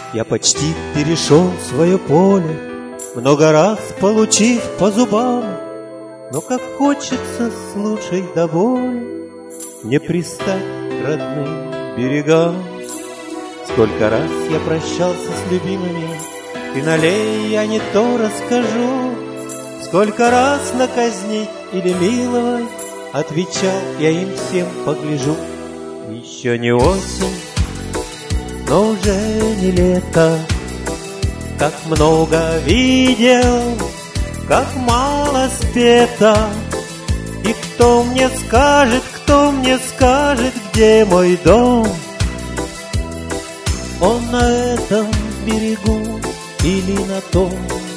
Я почти перешел свое поле, много раз получив по зубам, но как хочется, слушай, до боли не пристать к родным берегам. Сколько раз я прощался с любимыми, и налей я не то расскажу. Сколько раз наказнить или миловать, отвечал я им всем, погляжу. Еще не осень, но уже не лето. Как много видел, как мало спето. И кто мне скажет, где мой дом? Он на этом берегу или на том?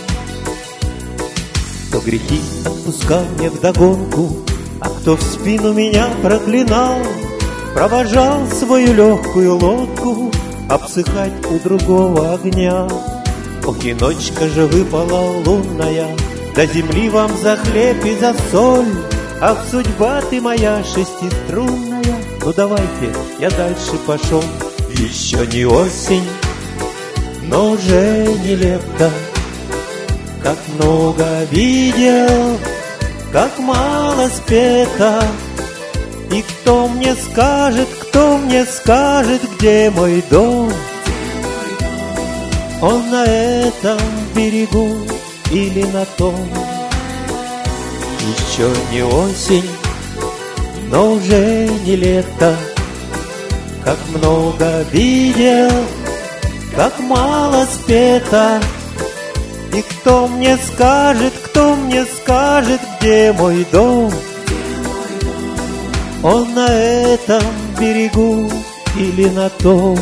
Кто грехи отпускал мне вдогонку, а кто в спину меня проклинал, провожал свою легкую лодку обсыхать у другого огня. Ох, и ночка же выпала лунная, до земли вам за хлеб и за соль. Ах, судьба ты моя шестиструнная, ну давайте, я дальше пошел. Еще не осень, но уже не лето. Как много видел, как мало спето. И кто мне скажет, где мой дом? Он на этом берегу или на том? Еще не осень, но уже не лето. Как много видел, как мало спето. И кто мне скажет, где мой дом? Он на этом берегу или на том?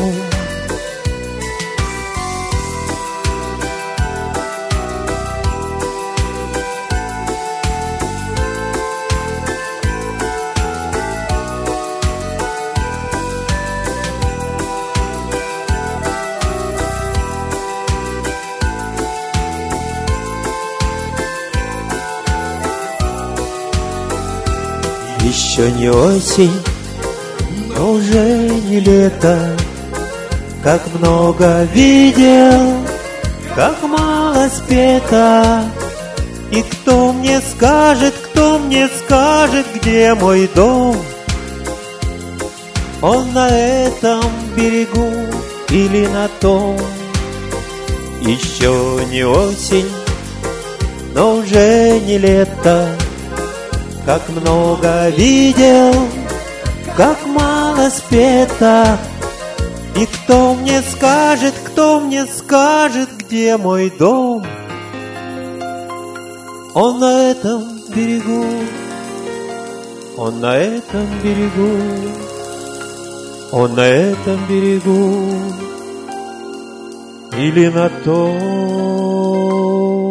Еще не осень, но уже не лето. Как много видел, как мало спето. И кто мне скажет, где мой дом? Он на этом берегу или на том? Еще не осень, но уже не лето. Как много видел, как мало спето. И кто мне скажет, где мой дом? Он на этом берегу, он на этом берегу, он на этом берегу или на том?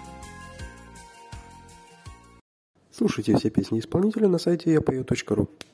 Слушайте все песни исполнителя на сайте yapeo.ru.